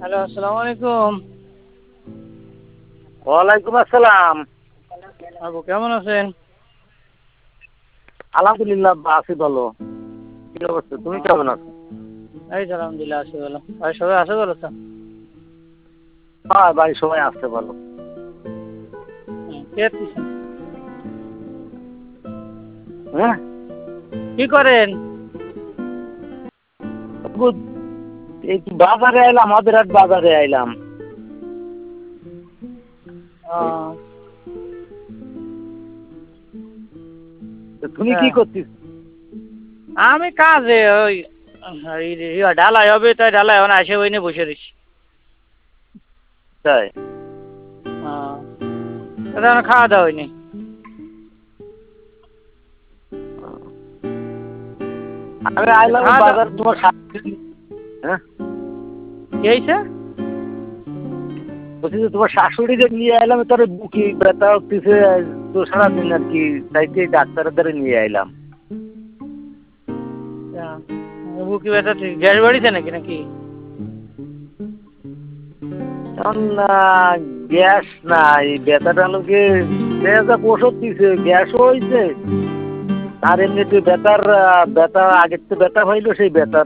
Hello, আসসালামু আলাইকুম। ওয়ালাইকুম আসসালাম। আপু কেমন আছেন? আলহামদুলিল্লাহ আছি ভালো। কি অবস্থা, তুমি কেমন আছো? এই তো আলহামদুলিল্লাহ আছি ভালো। ভাই সবাই আছে ভালো তো? হ্যাঁ বাড়ির সবাই আসতে ভালো। কে আছেন? হ্যাঁ কি করেন? একটু বাজারে আইলাম, আমাদের হাট বাজারে আইলাম। আহ, তো তুমি তা কি করছিস? আমি কাজে ওই ঢালাই হবে, তাই ঢালাই এখন আসে ওই নিয়ে বসে রয়েছি। তাই এখন খাওয়া দাওয়া হয়নি। আমি আইলাম খাওয়া দাওয়া বাজার তোমার হ্যাঁ কি হয়েছে? বলছি যে তোমার শাশুড়িকে নিয়ে আইলাম, তার বুকি ব্যথা হচ্ছে তো সারাদিন আর কি, তাইতে ডাক্তারের দ্বারা নিয়ে আইলাম। বুকি ব্যথা গ্যাস বাড়িছে নাকি নাকি? এখন গ্যাস নাই, ব্যথাটা লোকে ওষুধ দিছে, গ্যাসও হয়েছে। আর এমনিতে ব্যথার ব্যথা আগের তো ব্যথা হইলো, সেই ব্যথা